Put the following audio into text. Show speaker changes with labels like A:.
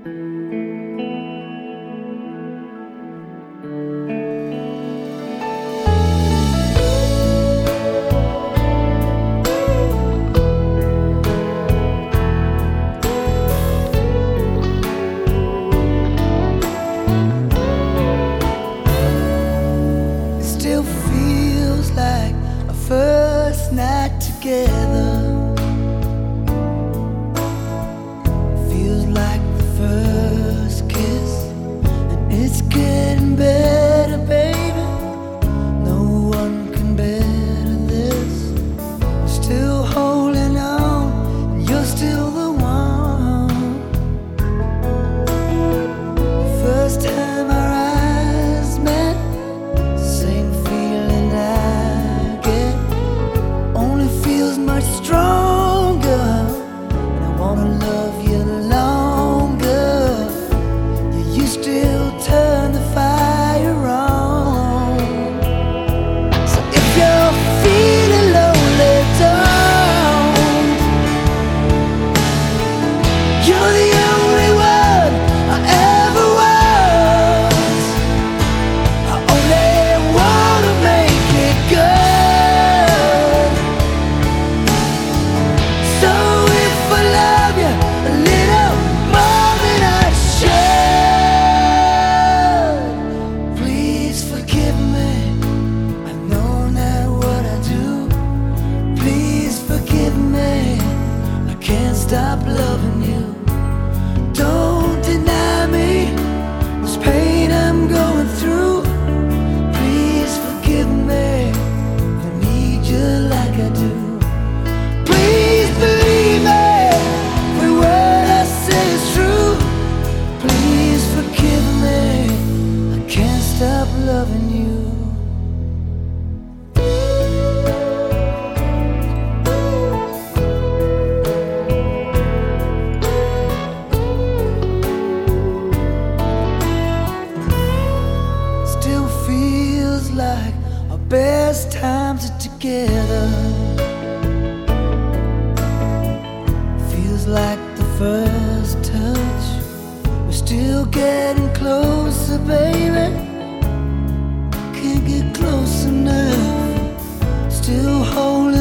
A: Still feels like a first night together. Feels like the first kiss, and it's getting better, baby. No one can better this. Still holding on, and you're still the one. The first time our eyes met, same feeling I get, only feels much stronger. And I wanna love you longer. You still turn the fire on. So if you're feeling lonely, don't. You're the only one I ever was. I only wanna make it good. So if I love you a little more than I should, please forgive me. I know not what I do. Please forgive me. I can't stop loving you. Don't deny me this pain I'm going through. Please forgive me. I need you like I do. Please believe me. Every word I say is true. Please forgive me. I can't stop loving you. Still feels like our best times are together. Feels like the first touch. We're still getting closer, baby. Can't get close enough. Still holding